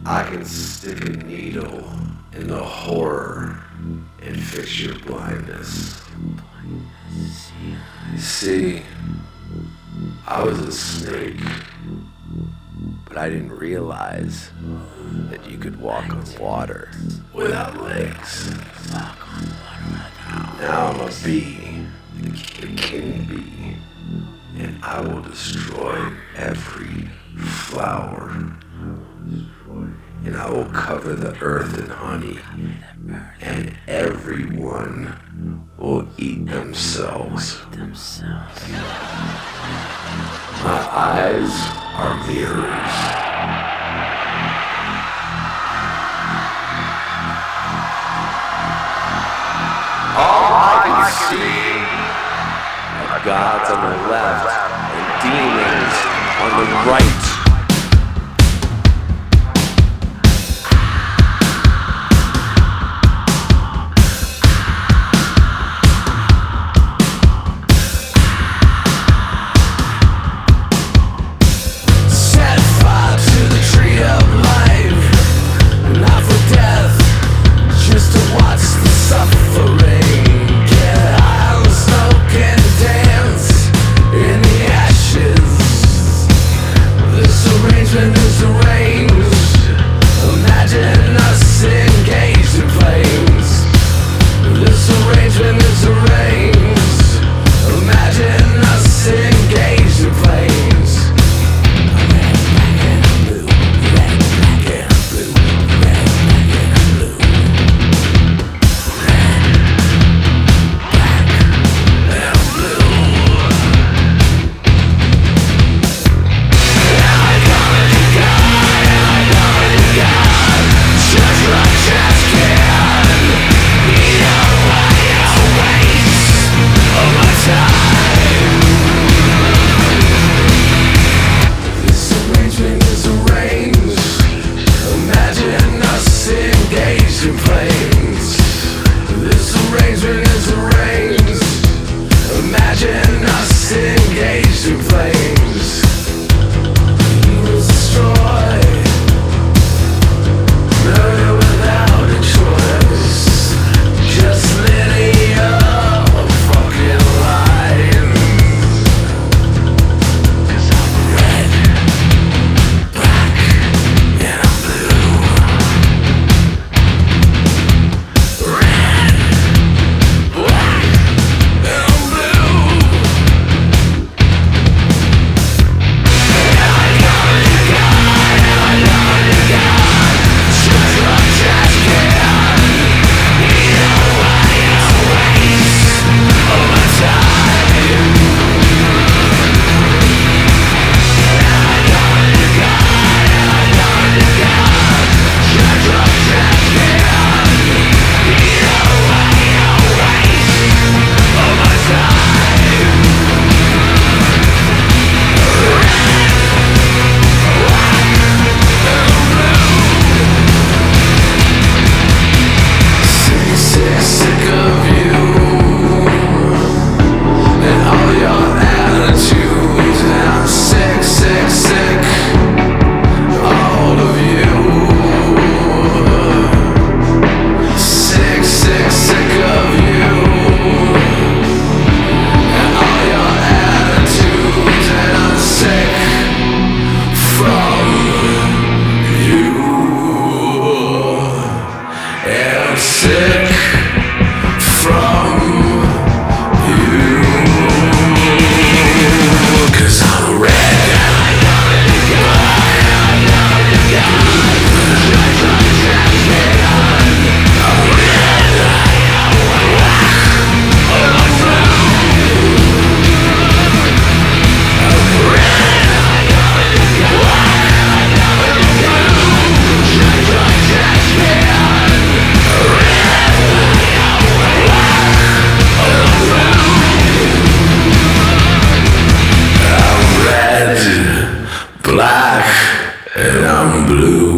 I can stick a needle in the horror and fix your blindness. See, I was a snake, but I didn't realize that you could walk on water without legs. Now I'm a bee, the king bee, and I will destroy every flower. And I will cover the earth in honey, and everyone will eat themselves. My eyes are mirrors. All I can see are gods on the left and demons on the right. black and I'm blue.